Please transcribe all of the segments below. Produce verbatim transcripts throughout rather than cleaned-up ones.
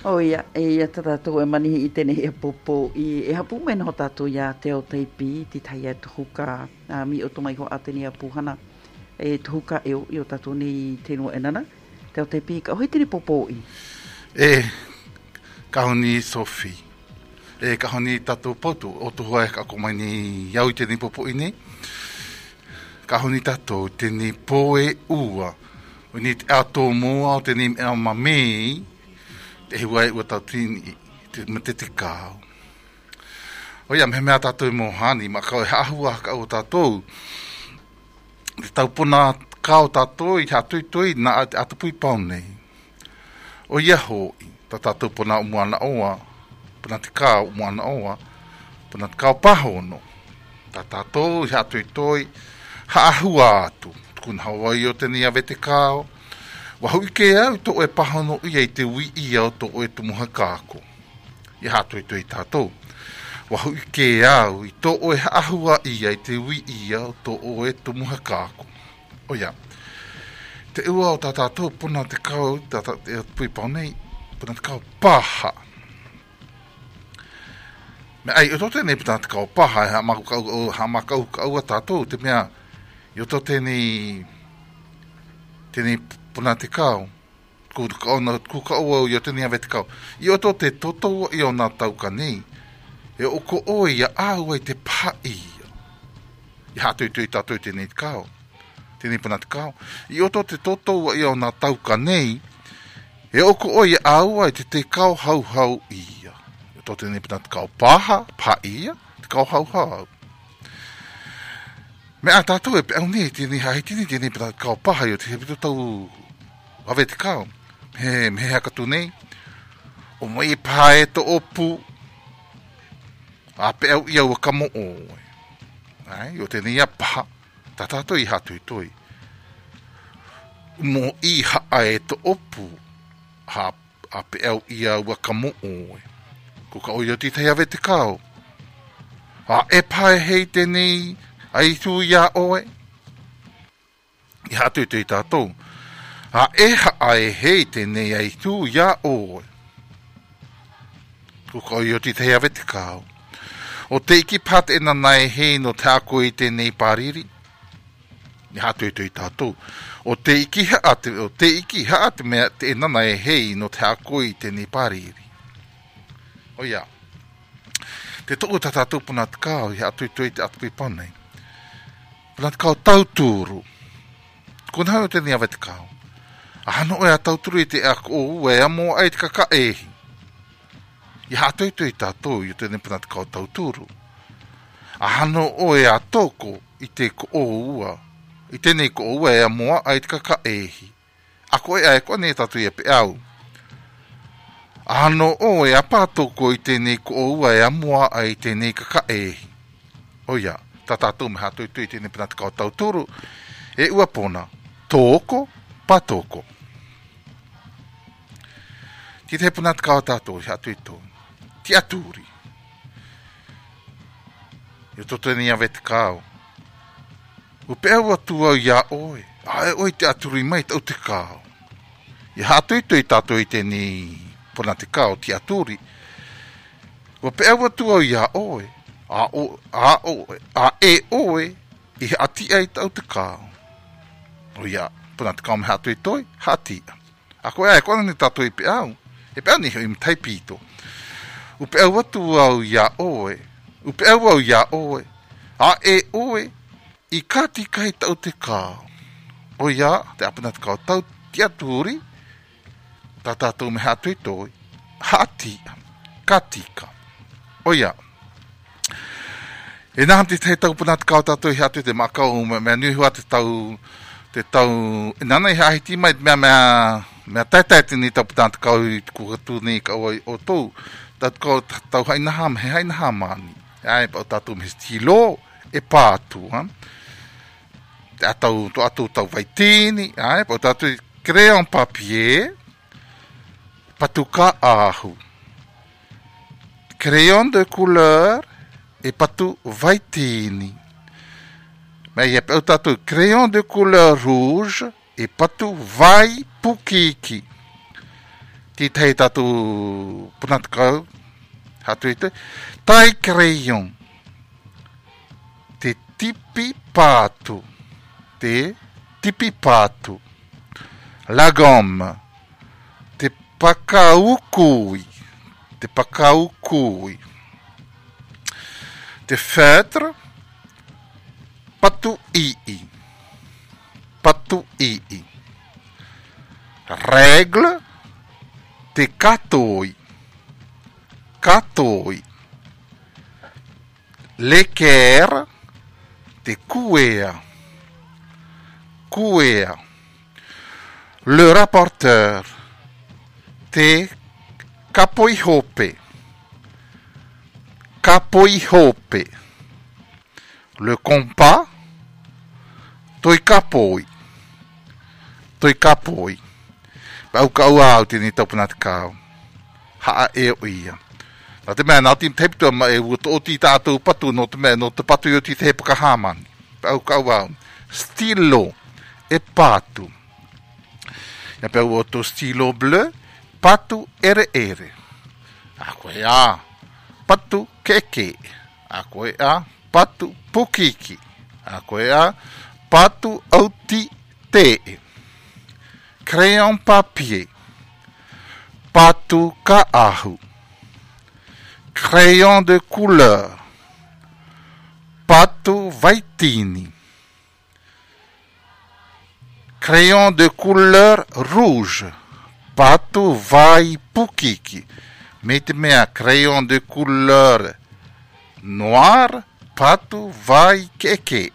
O ia, e ia tātou e manihi i tene e popo i e hapu mena ho tātou ia te o teipi, ti tai e tuhuka uh, mi o tomai ho atene a puhana e tuhuka e o, i o tātou ni tēnua e nana. Te o teipi, ka hoi tene popo i? E, ka honi Sophie. E, ka honi tātou potu, o tuhua e ka komai ni iau i tene popo i nei. Ka honi tātou tene poe ua. O ni te ato mua o tene ea mamei, te hiwai ua tau tini, te mate te kāo. O ia, mehe mea tātou i mohani, ma kau e hahua ka o tātou. Te tau puna kāo tātou i hatui tui, na atu pui pau nei. O ia hoi, ta tātou puna umuana oa, puna te kāo umuana oa, puna te kāo pahono. Ta tātou i hatui tui, hahua atu. Tukun Hawaii o teni ave te kāo. Wahui ke au to e pahano i ei te ui i au to e tumuha kāko. I hato i tui tātou. Wahui ke au i to e ahua i ei te ui i au to e tumuha kāko. O ia, te ua o tā tātou puna te kau, tātou e pui pau nei, puna te kau paha. Me ai, o to tēnei puna te kau paha, ha makau ha makau kau a tātou, te mea, i o to tēnei, tēnei puna te kau, ku ka ua i o tēnei ave te kau. I o to te toto i o nā tauka nei, e o ko o ia āua i te pai. I hātui tui tātou tēnei te kau, tēnei puna te kau. I o to te toto i o nā tauka nei, e o ko o ia āua i te te kau hau hau ia. I o to tēnei puna te kau paha, pai ia, te kau hau hau. Me a tātou e pe au nei, tēnei haitini, tēnei puna te kau paha i o te hebitu tau ave te kau. He, me hea katu nei. O mai pae to opu. A pe au ia ua kamo oe. Ai, o tēnei a paha. Ta tātou i hatu i toi. Mo i hae to opu. Ha, a pe au ia ua kamo oe. Ko ka oi o titei ave te kau. A e pae hei tēnei ai tu ia oe. I hatu i toi tātou. A e hae hei tēnei ai tu ia oe. Ko ka oi o titei ave te kau. O te iki pat e nanai hei no te ako i tēnei pāriri. Ni hatu i tui tātou. O te iki haate, o te iki haate mea te e nanai hei no te ako i tēnei pāriri. O ia. Te toko ta tātou puna te kāo, i hatu i tui te atu i panei. Puna te kāo tautūru. Kuna hau tēnei ave te kāo. Ahano e a tautūru i te ako o ue a mo ai te kaka ehi. I hatu i tui tātou i tēnei puna te kāo tautūru. Ahano o e a toko i te ko o ua. I tēnei ko o ua e a moa ai te kaka ehi. Ako e a e kone tātou i e pe au. Ahano o e a pātoko i tēnei ko o ua e a moa ai tēnei kaka ehi. O ia, tā tātou me hatu i tui tēnei puna te kāo tautūru. E ua pona, tōko, patoko. Ki te puna te kāo tātou i hatu i tō. Ti aturi. I to tēnei ave te kāo. O pe au atu au ia oe. Ae oi te aturi mai tau te kāo. I hatu i tui tātou i tēnei puna te kāo, ti aturi. O pe au atu au ia oe. A o, a oe, a e oe, i ati ai tau te kāo. O ia, puna te kāo me hatu i toi, hati. Ako ea e kona ni tātou i pe au. E pe au ni hoi mtai pito. U pe au atu au ia oe. U pe au au ia oe. A e oe, i kati kai tau te kāo. O ia, te apuna te kāo tau ti aturi, tā tātou me hatu i toi, hati, katika. O ia, e naham te te tau puna te kāo tātou i hatu te makau, mea nui hua te tau, te tau, e nana i hahiti mai, mea mea, mea taitai tini tau puna te kāo i kukatu ni kau o tau, tau tau haina hama, he haina hama ni. Ai, pau tātou me stilo, e pātu, ha? Te atau, to atau tau vaitini, ai, pau tātou crayon papier, patuka ahu. Crayon de couleur, e patu vaitini. Mais il y a pau crayon de couleur rouge, e patu vai pukiki. ti tei tatu punatkau, hatu ite, tai crayon, te tipi patu, te tipi patu, la gomme, te pacaukui, te pacaukui, te feutre, patu ii, patu ii, règle, te katoi, katoi, l'équerre, te couéa, couéa, le rapporteur, te capoihope, capoihope, le compas, toi capoi, toi capoi. Au kau au tini taupuna te kau. Haa e o ia. Nā te mea nā tim teipitua ma e ua o ti tātou patu no te mea no te patu i o ti te hepaka hāmani. Au kau au. Stilo e patu. Ia pia ua to stilo bleu, patu ere ere. A koe a patu keke. A koe a patu pukiki. A koe a patu auti te. Crayon papier, patu kaahu, crayon de couleur, patu vaitini, crayon de couleur rouge, patu vai pukiki, mete mea crayon de couleur noir, patu vai keke,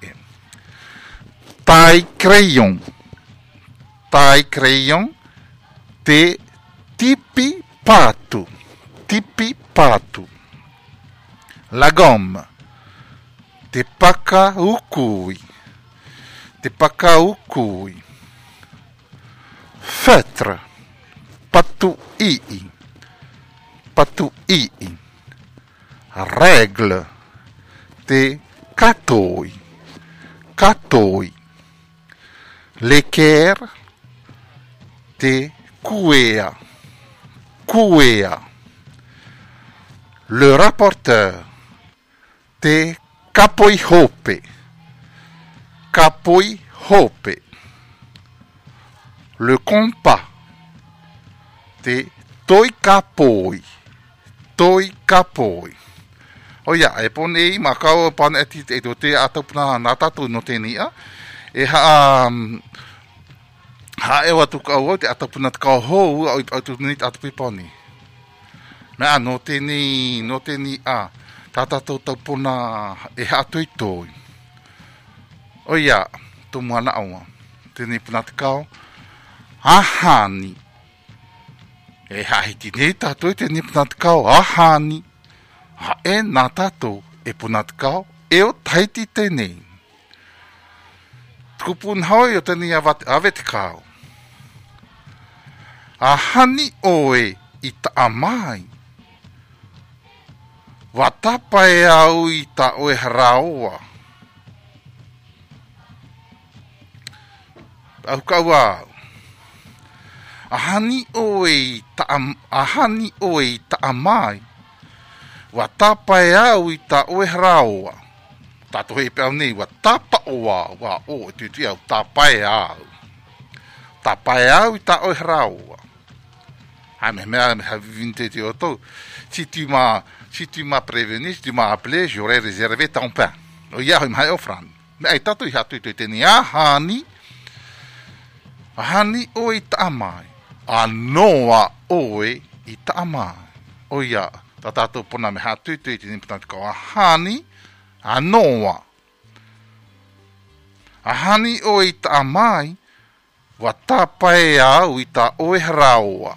tai crayon. Tai crayon, te tipi patu, tipi patu. La gomme, te paka ukui, te paka ukui. Feutre, patu ii, patu ii. Règle, te katoi, katoi. L'équerre, te couéa, couéa. Le rapporteur, te capoihope, capoihope. Le compas, te toi capoi, toi capoi. Oia, e pone i makau pana eti e to te atopuna natatu no te nia. E ha um, ha e watu ka o te atapuna te ka hou au au tu ni atapi poni. Mea no te ni no te ni a tata to tapuna e ha toi toi. O ia tu mana au. Te ni puna te ka ahani. E ha hiti ni tato te ni puna te ka ahani. Ha e na tato e puna te ka e o taiti te nei. Kupun hoi o tani awe te kao. A hani oe i ta amai. Watapa e au i ta oe haraoa. Au kau au. A hani oe i ta am, a hani oe i ta amai. Watapa e au i ta oe haraoa. Tato hei peau nei, wa tapa o wa, wa o, tu tu au, tapae au. Tapae au i ta oi hraua. Hai me mea me havinte te o tau. Si tu m'as, si tu m'as prévenu, si tu m'as appelé, j'aurais réservé ton pain. O ia hoi mai ofran. Me ai tato i hatu i te teni a hani. A hani o i ta amai. A noa oe i ta amai. O ia, ta tato pona me hatu i te teni putante ko a hani. A noa. A hani o i ta amai, wa tapae au i ta oe hraua.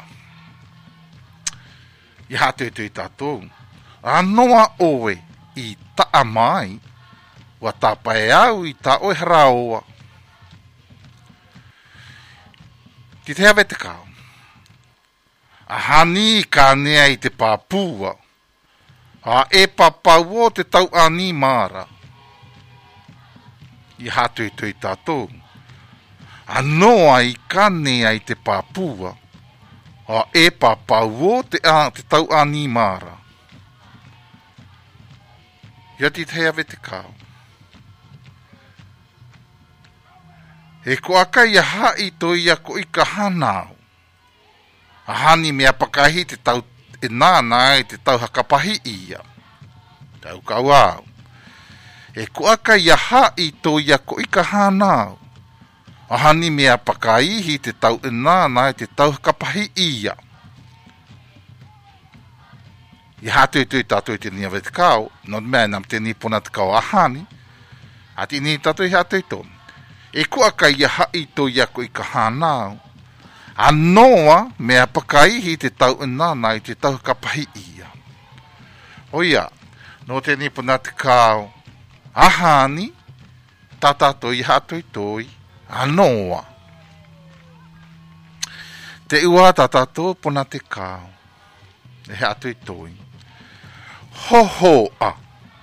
I hatu i te i tatou. A noa oe i ta amai, wa tapae au i ta oe hraua. Ki te hawe te kao. A hani ka nea i te pāpua. A e papau o te tau ani mara. I hatu i tui tātou. A noa i ka nea i te pāpua. Ha e papau o te, a, te tau ani mara. Ia ti te ave te kao. He ko aka ia hai to ia ko i ka hanau. A hani mea pakahi te tau e nāna e te tau hakapahi ia. Tau kau au. He ko aka ia hai to ia ko i ka hanau. A hani mea pakaihi te tau e nāna e te tau hakapahi ia. I hatu e tui tātou i te nia vete kau, not mea nam te ni pona te kau ahani, a ti ni tātou i hatu i tonu. E kua ka ia hai to ia ko i ka hānau, a noa mea pakaihi te tau e nāna i te tau hakapahi ia. O ia, no te ni pona te kau ahani, tā tātou i hatu i toi, a noa. Te ua tā tātou pona te kau, e hatu i toi. Ho ho a.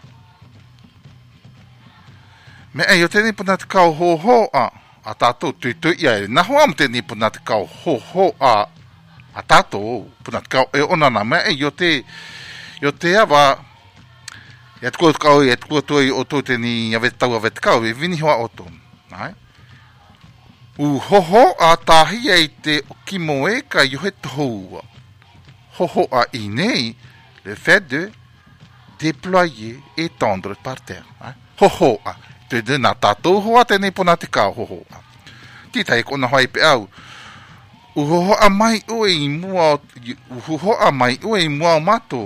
Me ai o tēnei puna te kau ho ho a. A tātou tui tui ia e. Naho am tēnei puna te kau ho ho a. A tātou puna te kau e onana. Me ai o te, o te awa. E tukua te kau e tukua tui o tō tēnei awe tau awe te kau. E vini hoa o tōn. Ai. U ho ho a tāhi e te o kimo e ka yohe tohua. Ho ho a i nei. Le fait de déployer et tendre par terre. Hein? Ho ho a. Te de na tātou hoa tēnei pona te kā ho ho a. Tītai kona hoi pe au. U ho ho a mai ue i mua, u ho ho a mai ue i mua o mato.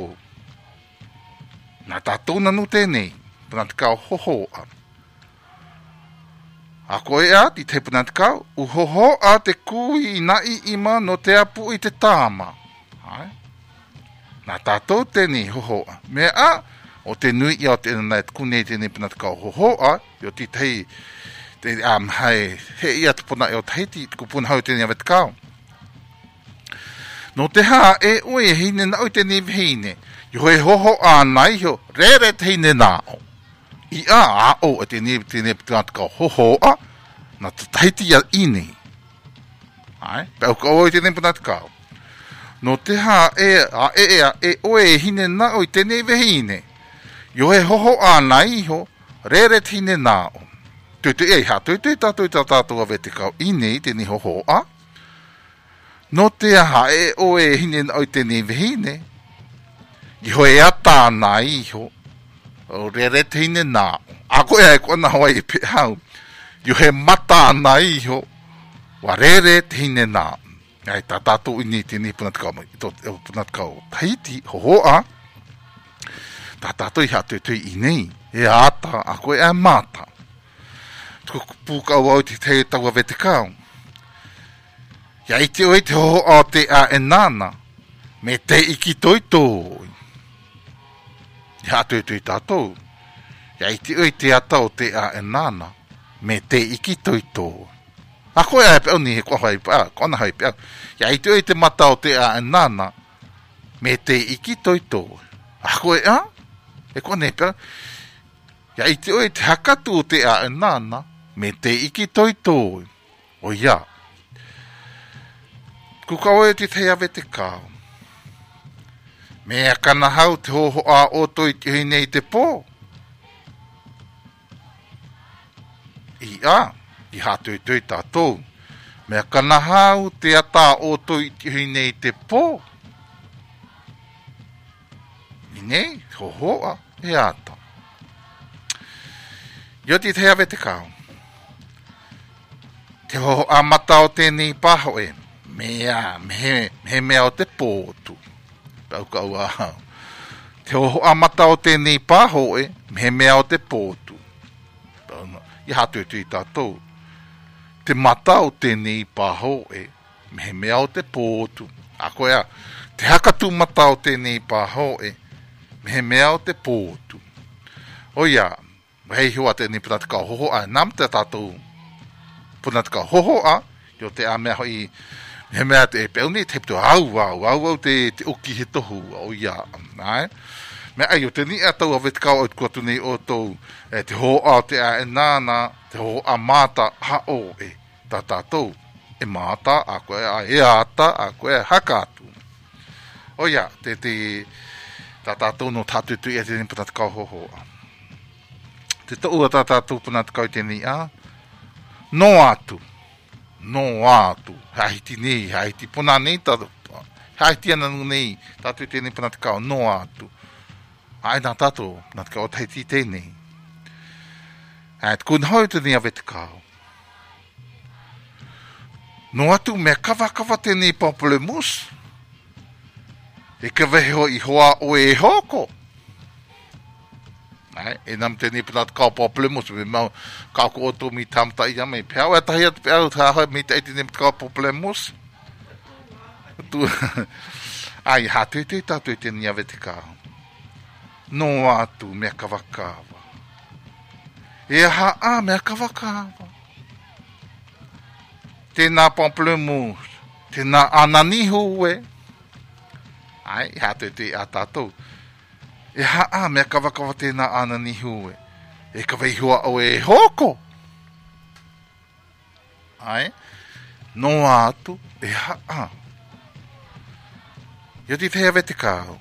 Na tātou nanu tēnei. Pona te kā ho ho a. A koe a, tītai pona te kā. U ho ho a te kui i nai ima no te apu i te tāma. Hai? Nā tātou tēnei hohoa. Mea a, o te nui i o te nai kunei tēnei puna te kau hohoa, i o ti tei, te am hai, he ia te puna e o teiti, te kupuna hau tēnei awe te kau. No te hā, e ue e hine na oi tēnei vihine, i hoi hohoa nai ho, rere te hine nā o. I a, a o, e tēnei tēnei puna te kau hohoa, na te teiti ia ine. Ai, pēu ka oi tēnei puna te kau. No te hā e a e e a e oe e hine na o i tēnei vehine. Yo he hoho a nai ho, rere tine nā o. Tui tui ei hatu, tui tātou i tātou a vete kau i nei tēnei hoho a. No te hā e oe e hine na o i tēnei vehine. Yo he a tā nai ho, rere tine nā o. A koe ai kona hoa i pe hau. Yo he mata nai ho, wa rere tine nā o. Ai tā tātou i nei tēnei puna te kau mai. I puna te kau Tahiti, hohoa. Tā tātou i hatu tui i nei. E ata, a koe e mata. Tuku pūkau au te te tau a vete kau. Ia i te oi te hohoa o te a e nana. Me te iki toi toi. I hatu tui tātou. Ia i te oi te ata o te a e nana. Me te iki toi toi. A koe ai pēu ni he kua hai pēu, kona hai pēu. Ia i te oi te mata o te a e nana, me te iki toi toi. A koe a, e kona he pēu. Ia i te oi te hakatu o te a e nana, me te iki toi toi. O ia. Kuka oe te te awe te kāo. Mea kana hau te hoho a o toi te hui nei te pō. I a. I hatu i tui tātou. Mea kana hau te ata o toi tihui nei te pō. I nei, hohoa, e ata. Io ti te awe te kau. Te hoho a mata o tēnei paho e. Mea, me, me mea o te pōtu. Pau kau ahau. Te hoho a mata o tēnei paho e. Me mea o te pōtu. I hatu i tui tātou. Te mata o tēnei pāho e, me mea o te pōtu. A koe a, te hakatu mata o tēnei pāho e, me mea o te pōtu. O ia, hei hua tēnei puna te kau hoho a, nam te tātou puna te kau hoho a, jo te a mea hoi, me mea te e peuni, te pito au au, au au te, te uki he tohu, o ia, nai. Me ai o te ni a tau a vete kau o te kuatu nei o tau, e te ho a te a e nāna, te ho a māta ha o e, tā tātou, e māta, a koe a e ata, a koe haka atu. Oia, te te tā tātou no tātou tui e tēnei puna te kau hoho. Te tō ua tā tātou puna te kau tēnei a, no atu, no atu, haiti nei, haiti puna nei tātou, haiti ana nei, tātou tēnei puna te kau, no atu. Ai nā tātou, nā te kau o taiti tēnei. Ai te kun hau tēnei awe te kau. No atu mea kawa kawa tēnei pamplemus, e ka veho i hoa o e hoko. Ai, e nam tēnei puna te kau pamplemus, me mau kau ko oto mi tamta i ame, peau e tahi atu peau tā hoi mi te tēnei te kau pamplemus. Ai, ha tui tui tātui tēnei awe te kau. No atu mea kawa kawa. E ha a mea kawa kawa. Tēnā pamplemus, tēnā ananihu e. Ai, ha tui tui a tātou. E ha a mea kawa kawa tēnā ananihu e. E ka veihua o e hoko. Ai, no atu, e ha a. Ioti te hewe te kāu.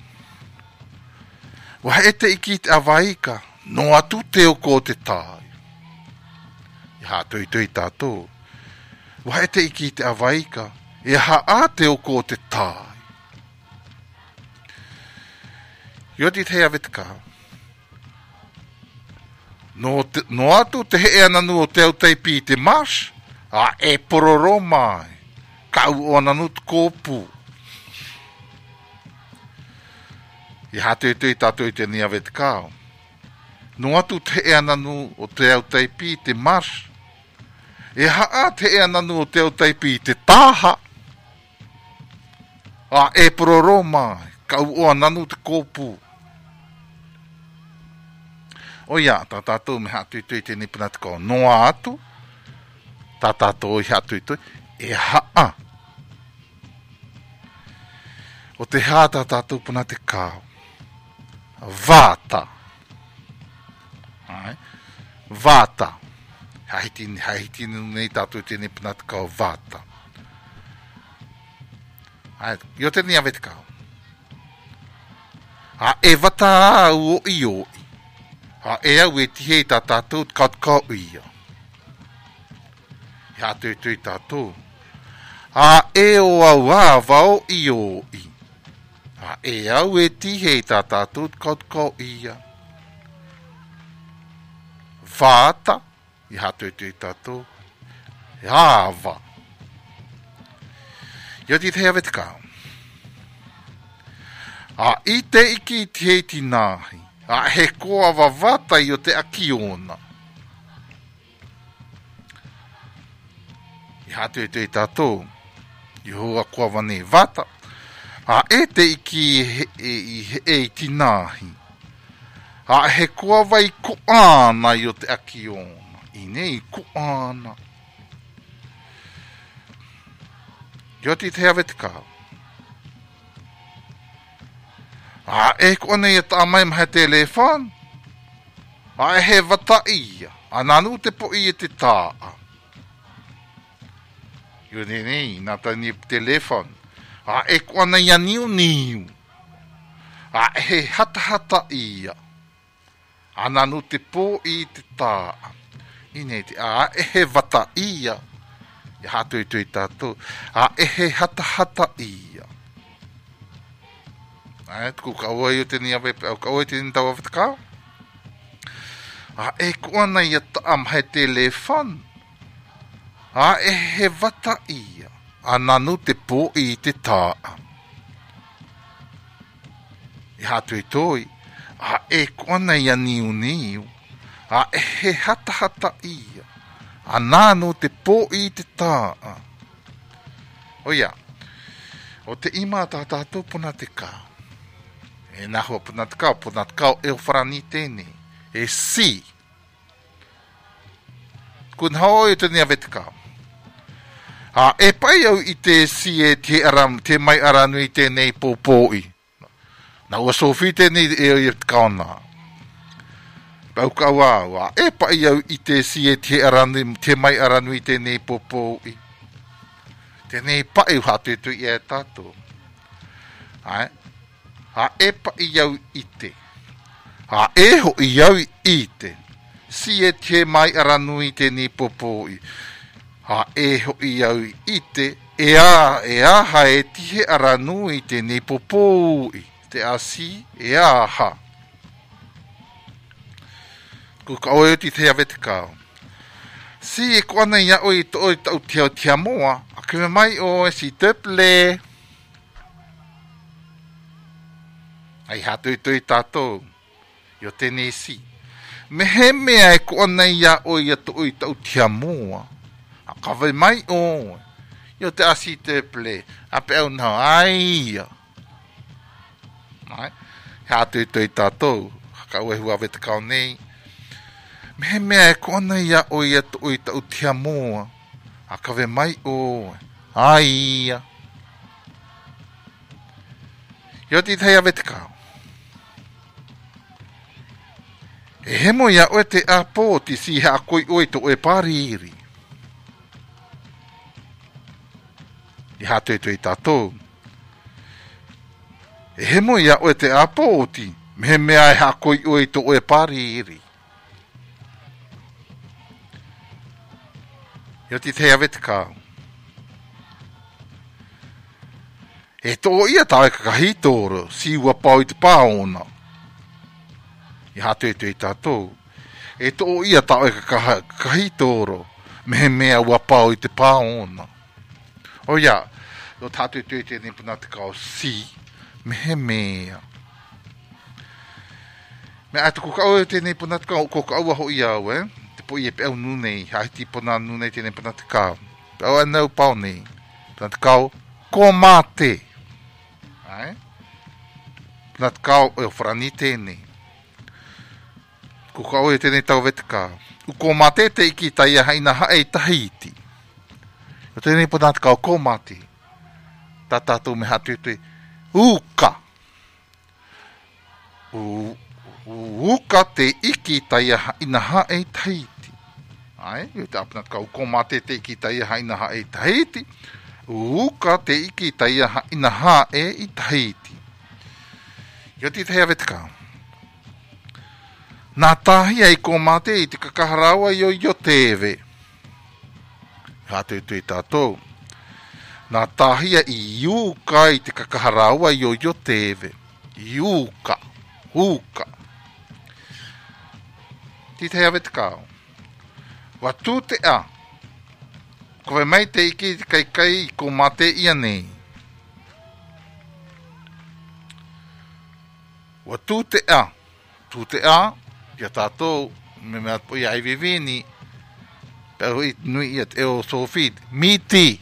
Wa e te iki te awaika, no atu te o ko te tāi. I ha tui tui tātou. Wa e te iki te awaika, e ha a te o ko te tāi. Ioti te hewe te kāu. No, te, no atu te he ananu o te au teipi te mas, a e pororo mai, kau o ananu te kōpū. I hatu e tui tātou i te nia ve te kāo. No atu te e ananu o te au teipi te mas. E haa te e ananu o te au teipi te tāha. A e pororo mai, kau o ananu te kōpū. O ia, tā tātou me hatu i tui te nipuna te kāo. No atu, tā tātou i hatu i tui, e haa. O te haa tā tātou puna te kāo. Vāta. Ai. Vāta. Haiti, haiti nei tātou tēnei puna te kau vāta. Ai, yo tēnei awe te kau. A e wata au o i oi. A e au e tihei tā tātou te kau te kau ia. Ia tui tui tātou. A e o au a wao i oi. A e au e tihei tā tātou kaut kau ia. Vāta, i hatu e tui tātou, e āwa. Ioti te hawe te kau. A i te iki tihei tināhi, a he koa wawata i o te akiona. I hatu e tui tātou, i hoa koa wane vata. A e te iki e, e, e, e tināhi. A he koa vai kuana i o te akiona. I nei kuana. Ioti te hawe te kau. A e kuana i ta mai mahe telefon. A e he wata ia. A nanu te po i e te taa. Ioti nei, nata ni telefon. A e kuana ia niu niu. A e he hata hata ia. A nanu te pō i te tā. Ine te a e he wata ia. I hatu i tui tātou. A e he hata hata ia. A e tuku ka ua i o tēnei awe, ka ua i tēnei tau awe te kāo. A e kuana ia ta am he telefon. A e he wata ia. A nanu te pō i te taa. I hatu i toi, a e kuana ia niu niu, a e he hata hata ia, a nanu te pō i te taa. O ia, o te ima tā tātou puna te kāo. E nahua puna te kāo, puna te kāo e o wharani tēnei, e si. Kun hao i tēnei awe te kāo. A e pai au i te si e te, aram, te mai aranui tēnei pōpōi. Na ua sofi tēnei e o i te kaona. Pau kau au, a e pai au i te si e te, aranui, te mai aranui tēnei pōpōi. Tēnei pai hatu tu i e tātou. Ai, Ha e pa i au ite. Ha e ho i au ite. Si e te mai aranui te ni popoi. Ha e ho i au ite. E a, e a ha e tihe aranui te ni popoi. Te a si e a ha. Ko ka oe ti te ave te kao. Si e kua nei a oi to oi tau te au tia moa. A kime mai o e si teple. Ai hatu i tui tātou. Yo tēnei si. Me he mea e kua nei a oi a to oi tau tia moa. A kawai mai o. Yo te asi teple. A pe au nao aia. Mai. Hatu i tui tātou. Ka ue hua vete kao nei. Me he mea e kona ia o ia to i tau tia moa. A kawe mai o. Aia. Yo ti tai ave te kao. E he mo ia o te a pōti si he a koi oi to e pariri. I hato i to i tātou. E he mo ia o te a pōti. Me he mea e a koi oi to e pariri. Yo ti te ave te kao. E tō ia tae kakahitoro, si ua pau i te pāona. I hatu e tu i tātou. E tō ia tae kakahitoro, me he mea ua pau i te pāona. O ia, o tātou e tu i te nipuna te kao si, me he mea. Me atu kukau e te nipuna te kao, kukau aho i au, eh? Po i e pe au nunei, hai ti pona nunei tēnei pona te kao. Pe au anau pau nei. Pona te kao, ko mate. Ai? Pona te kao, e o whrani tēnei. Ko kau e tēnei tau vete kao. U ko mate te iki tai a haina hae tahiti. O tēnei pona te kao, ko mate. Tā tātou me hatu te, uka. U, uka te iki tai a haina hae tahiti. Ai, eu te apna kau komate te iki tai ha ina ha e Tahiti. Uka te iki tai ha ina ha e i Tahiti. Yo ti te ave te kau. Nā tahi ai komate i te kakaharawa yo yo tewe. Hatu tu i tātou. Nā tahi ai uka i te kakaharawa yo yo tewe. Uka. Uka. Ti te ave te kau. Wa tū te a. Koe mai te iki kai kai ko mate ia nei. Wa tū te a. Tū te a. Ia tātou. Me mea po ia i vivini. Pero i nui ia te eo sofid. Miti.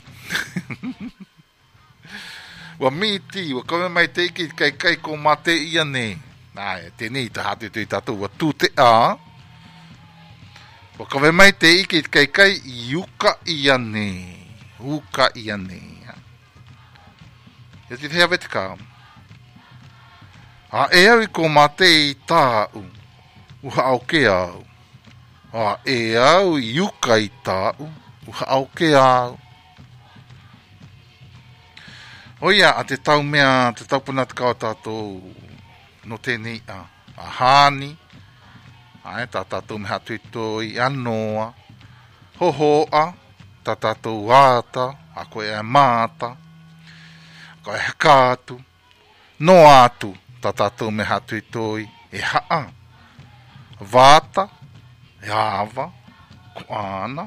Wa miti. Wa koe mai te iki kai kai ko mate ia nei. Nā, te nei ta hatu te tātou. Wa tū te a. Wa kawe mai te iki kai kai i uka ia nei. Uka ia nei. Ia ti te hawe te kā. A e au i ko mate i tāu. Uha au ke au. A e au i uka i tāu. Uha au ke au. Oia, a te tau mea, te tau puna te kao tātou. No tēnei a. A hāni. Ai, tā tātou me hatu i tō i anoa, hohoa, tā tātou āta, a koe e māta, a koe e hakātu, no ātu, tā tātou me hatu i tō i e haa, vāta, e āwa, kuāna,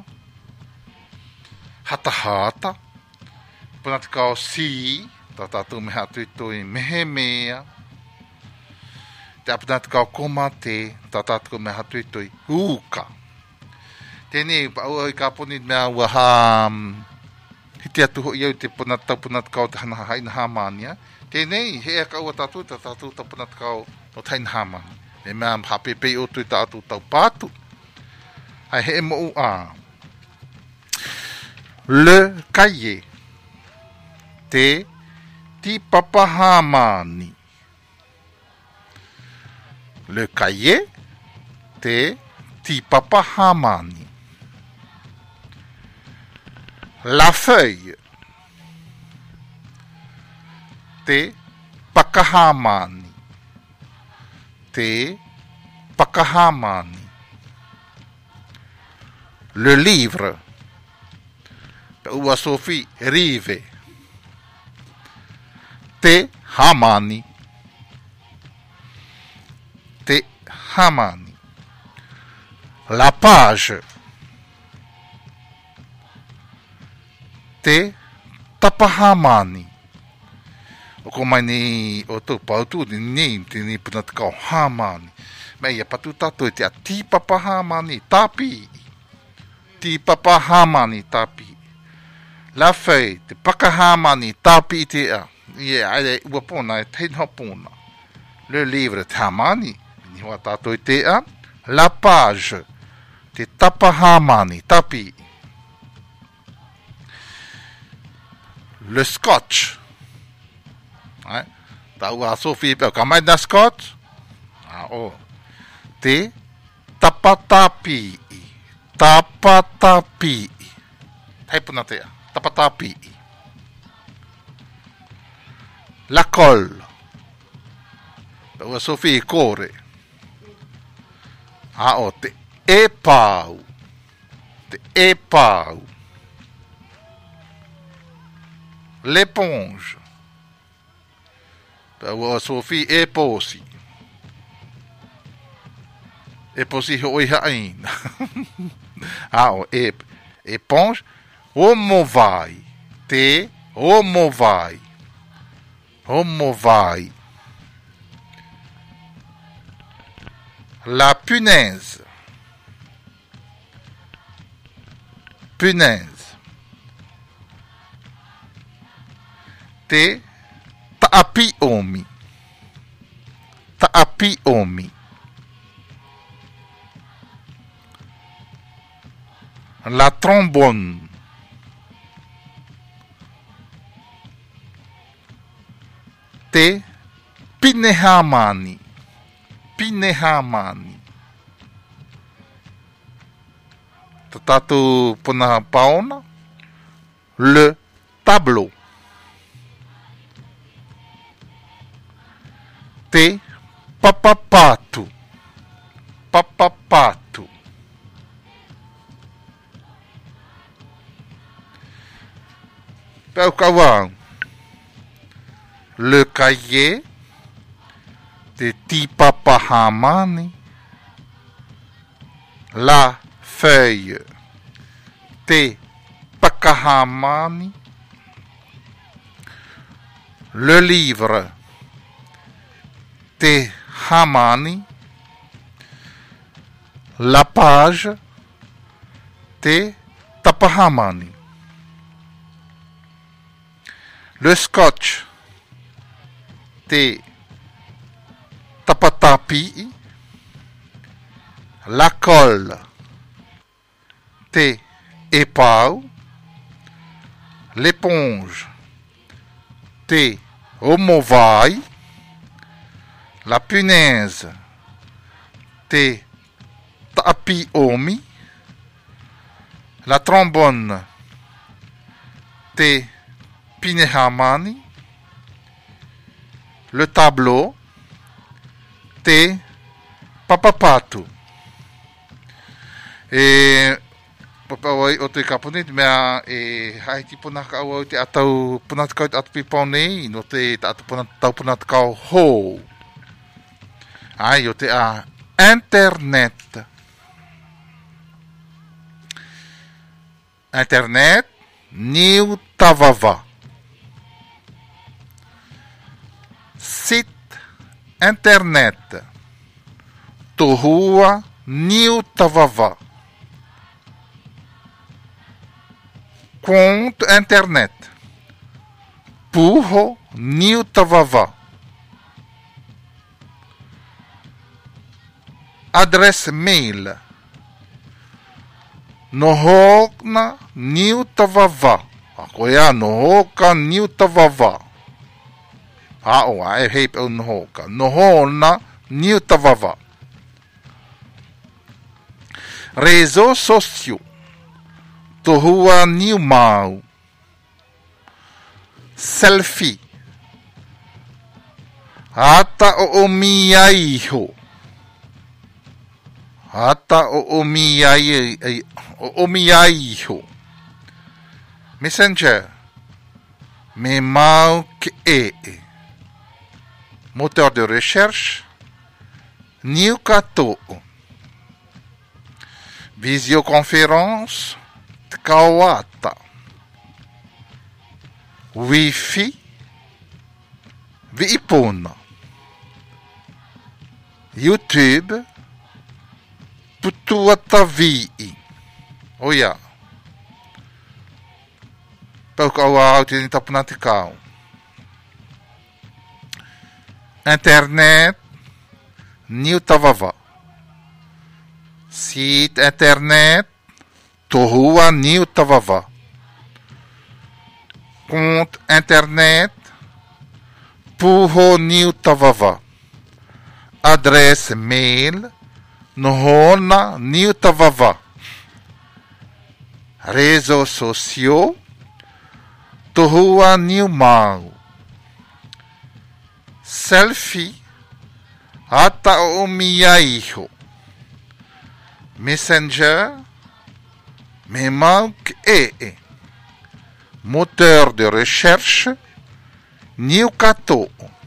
hata hata, puna te kao si, tā tātou me hatu i tō i mehe mea, te apinata kao komate, tā tātou me hatu i toi, uka. Tēnei, au au i kāponi mea ua ha, hiti atu ho iau te punata tau punata kao te hana haina hamania. Tēnei, he ea kau a tātou, tā tātou tau punata kao o taina hamani. Me mea hapepei o tui tātou tau pātu. Hai he mo u a. Le kaie. Te ti papahamani. Le cahier te ti papahamani. La feuille te pakahamani. Te pakahamani. Le livre. Ua Sophie rive. Te hamani. Te hamani. La page. Te tapahamani. O ko mai ni o tō pautu ni ni te ni puna te kau hamani. Mei a patu tato te a ti papahamani tapi. Ti papahamani tapi. La fei te pakahamani tapi te a. Ie aere ua pona e teina pona. Le livre te hamani. Ni hoa tato te a. La page. Te tapahamani tapi. Le scotch. Right? Tau a Sophie pe ka mai na scotch. Ah o. Te tapatapi. Tapatapi. Tai puna te. Tapatapi. La colle. Tau a Sophie kore. Ah o te epau. Te epau. L'éponge. Tau a Sophie eposi. Eposi hoi hain. Ah, o ep. Éponge. Homo vai. Te homo vai. Homo vai. La punaise. Punaise. Te taapi omi. Taapi omi. La trombone. Te pinehamani. Pinehamani. Tatu puna paona. Le tableau. Te papapatu. Papapatu. Pau kawa. Le cahier. Te tipapahamani. La feuille. Te pakahamani. Le livre. Te hamani. La page. Te tapahamani. Le scotch. Te tapatapi. La colle. Te epau. L'éponge. Te homovai. La punaise. Te tapi omi. La trombone. Te pinehamani. Le tableau. Te papapatu. E papawai o te kapone te mea e hai ti puna ka au te atau puna te kau te atu pipau nei no te atu puna tau puna te kau ho. Ai o te a internet. Internet niu tavava. Site internet. Tohua niu tavava. Conte internet. Purro niu tavava. Adresse mail. Nohokna niu tavava. Ako ia nohoka niu tavava. Ah, o ai hei pe nohoka. Nohona niu tavava. Réseaux sociaux. Tohua niu mau. Selfie. Ata o omiaiho. Ata o omiai o omiaiho. Messenger. Me mau que é. Moteur de recherche. New Kato. Visioconférence. Kawata. Wi-Fi. Viipona. YouTube. Putuatavi. Oia. Pau kau au te ni tapuna te kau. Internet. Niu tavava. Site internet. Tohua niu tavava. Compte internet. Puho niu tavava. Adresse mail. Nohona niu tavava. Réseaux sociaux. Tohua niu mau. Selfie. Ata o miaiho. Messenger. Me manque e. Moteur de recherche. Niu Kato.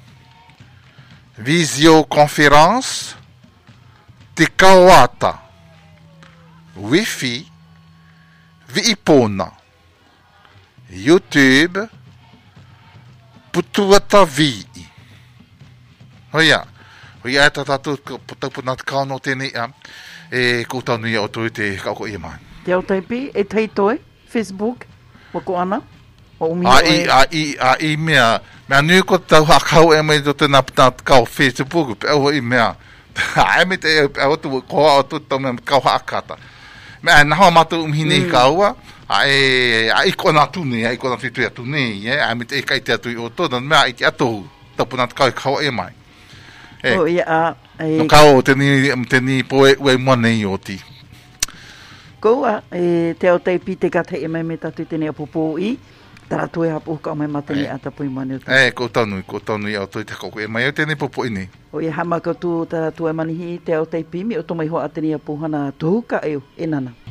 Visioconférence. Tikawata. Wi-Fi. Viipona. YouTube. Putuatavi. Oia. Oia e tatatu putapuna te kano tēnei a. E koutou nui o tui te kauko ia mai. Te au taipi, e tei toi, Facebook, wako ana, o umi A i, a i, a i mea, mea nui ko tau hakau e mai to tēnā putā kau Facebook, pe au i mea. A e me te e au tu koa o tu tau mea kau haakata. Mea nahoa matu umhine i kaua, a e, a i kona tune, a i kona fitu atu nei, a me te e kai te atu i o tōna, mea i te atu, tau puna te kau i kau e mai. O ia a... No kau teni, teni poe ue mua nei o ti. Koua, e te au teipi te gata e mai me tatu tene apopo i, tara tue hapu ka mai matene a tapu i mani o tui. E, ko taunui, ko taunui au tui te koko e mai o tene popo i nei. O ia hama ka tu tara tue manihi te au teipi, mi o tomai hoa atene apuhana tuhuka eo, e nana.